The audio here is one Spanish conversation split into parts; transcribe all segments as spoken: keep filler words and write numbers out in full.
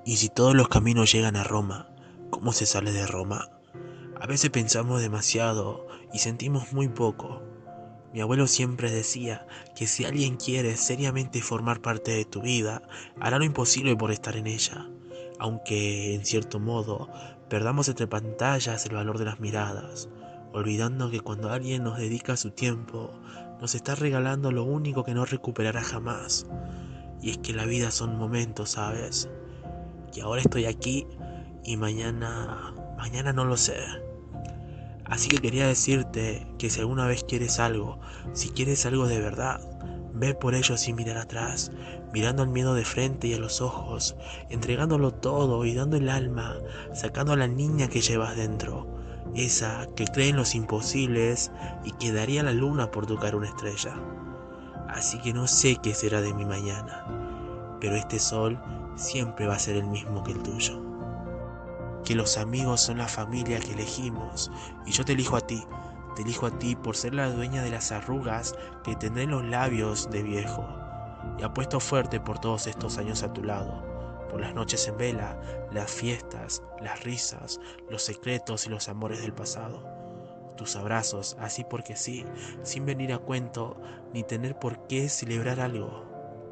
Y si todos los caminos llegan a Roma, ¿cómo se sale de Roma? A veces pensamos demasiado y sentimos muy poco. Mi abuelo siempre decía que si alguien quiere seriamente formar parte de tu vida, hará lo imposible por estar en ella, aunque en cierto modo perdamos entre pantallas el valor de las miradas, olvidando que cuando alguien nos dedica su tiempo, nos está regalando lo único que no recuperará jamás. Y es que la vida son momentos, ¿sabes? Que ahora estoy aquí y mañana, mañana no lo sé. Así que quería decirte que si alguna vez quieres algo, si quieres algo de verdad, ve por ello sin mirar atrás, mirando el miedo de frente y a los ojos, entregándolo todo y dando el alma, sacando a la niña que llevas dentro, esa que cree en los imposibles y que daría la luna por tocar una estrella. Así que no sé qué será de mi mañana, pero este sol siempre va a ser el mismo que el tuyo. Que los amigos son la familia que elegimos, y yo te elijo a ti, te elijo a ti por ser la dueña de las arrugas que tendré en los labios de viejo, y apuesto fuerte por todos estos años a tu lado, por las noches en vela, las fiestas, las risas, los secretos y los amores del pasado, tus abrazos, así porque sí, sin venir a cuento, ni tener por qué celebrar algo.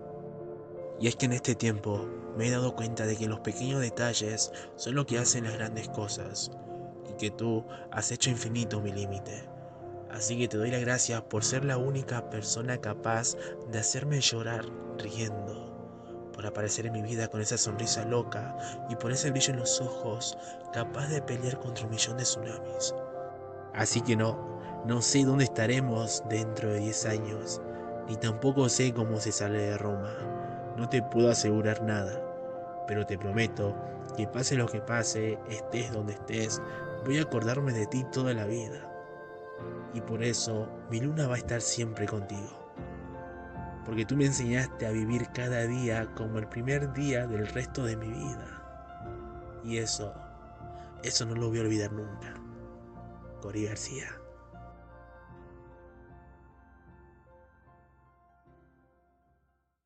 Y es que en este tiempo me he dado cuenta de que los pequeños detalles son lo que hacen las grandes cosas, y que tú has hecho infinito mi límite. Así que te doy las gracias por ser la única persona capaz de hacerme llorar riendo, por aparecer en mi vida con esa sonrisa loca y por ese brillo en los ojos capaz de pelear contra un millón de tsunamis. Así que no, no sé dónde estaremos dentro de diez años, ni tampoco sé cómo se sale de Roma. No te puedo asegurar nada, pero te prometo que pase lo que pase, estés donde estés, voy a acordarme de ti toda la vida. Y por eso mi luna va a estar siempre contigo. Porque tú me enseñaste a vivir cada día como el primer día del resto de mi vida. Y eso, eso no lo voy a olvidar nunca. Cori García.